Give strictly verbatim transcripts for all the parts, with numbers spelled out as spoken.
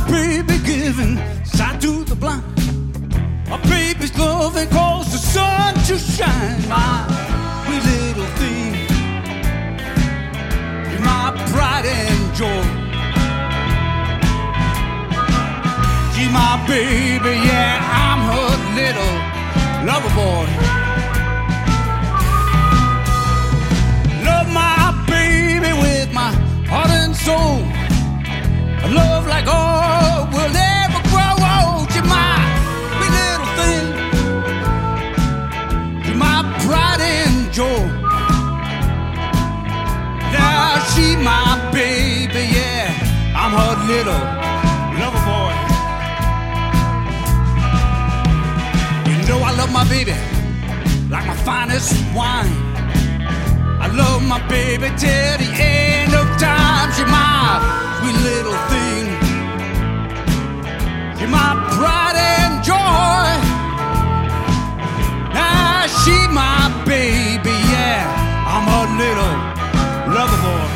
baby giving sight to the blind. My baby's loving cause the sun to shine. My sweet little thing is my pride and joy. She's my baby, yeah, I'm her little lover boy. Love my baby with my heart and soul. A love like all will ever grow old. She's my sweet little thing. She's my pride and joy. Now she's my baby, yeah, I'm her little lover boy. You know I love my baby like my finest wine. I love my baby till the end of time. She's my sweet little thing. She's my pride and joy. Now she's my baby, yeah, I'm her little lover boy.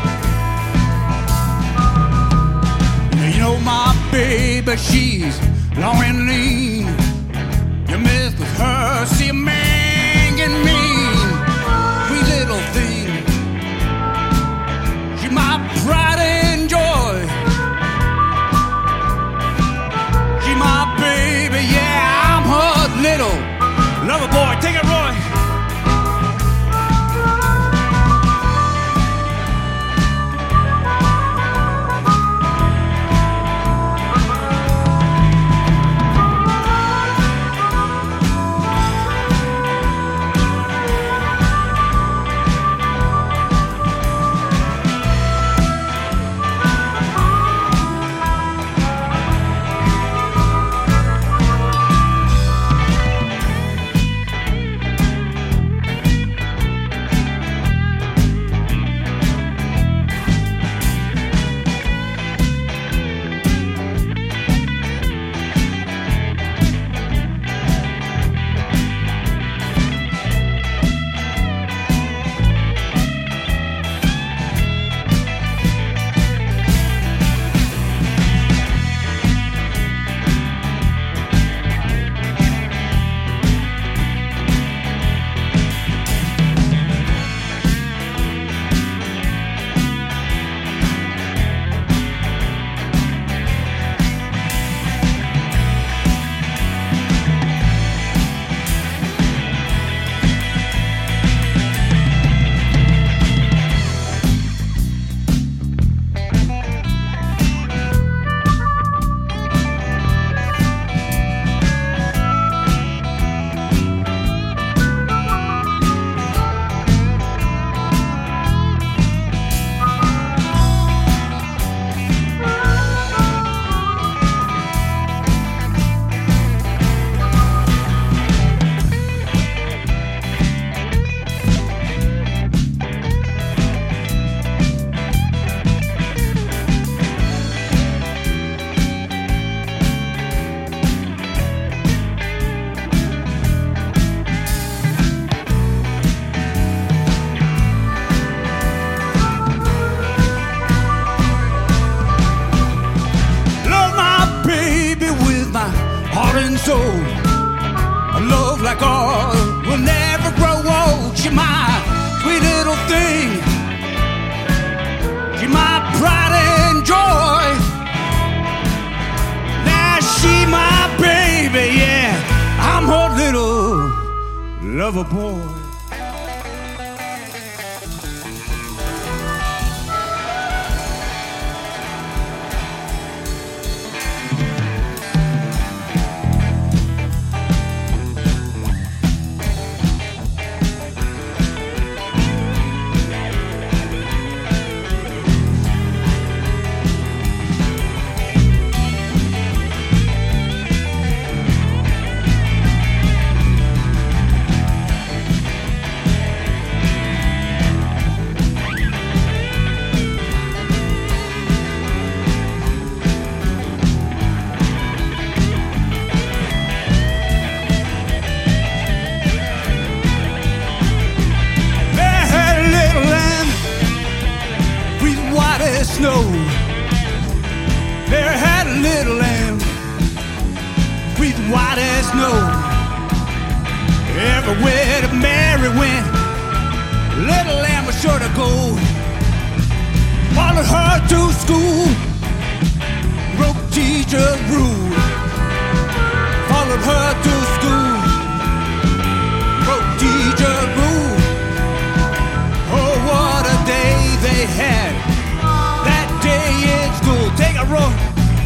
You know my baby, she's long and lean. You mess with her, see a man get mean. Sweet little thing. She's my pride and joy. She's my baby, yeah, I'm her little lover boy. Take it, Roy. Heart and soul, a love like ours will never grow old. She's my sweet little thing. She's my pride and joy. Now she's my baby, yeah, I'm her little lover boy. Snow. There had a snow. Everywhere that Mary went, little lamb was sure to go. Followed her to school, broke teacher's rule. Followed her to school, broke teacher's rule. Oh, what a day they had that day in school. Take a roll.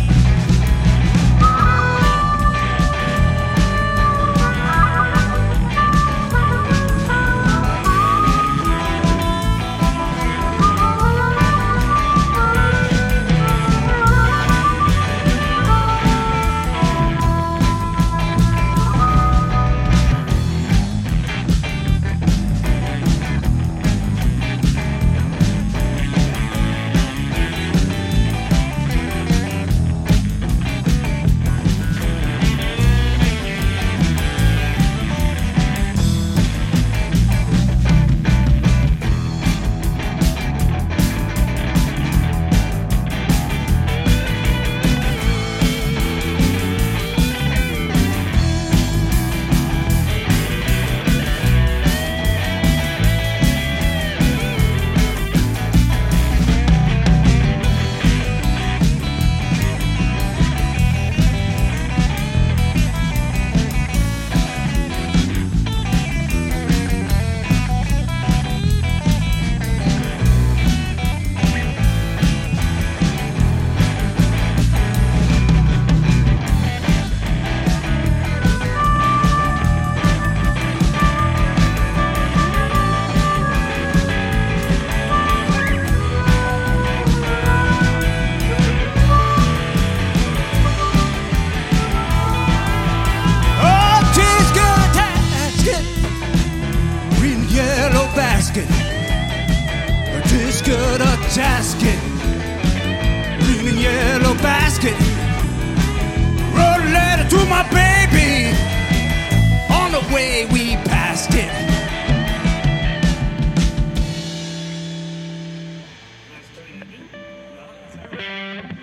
This good a tasket, green and yellow basket. Wrote a letter to my baby, on the way we passed it.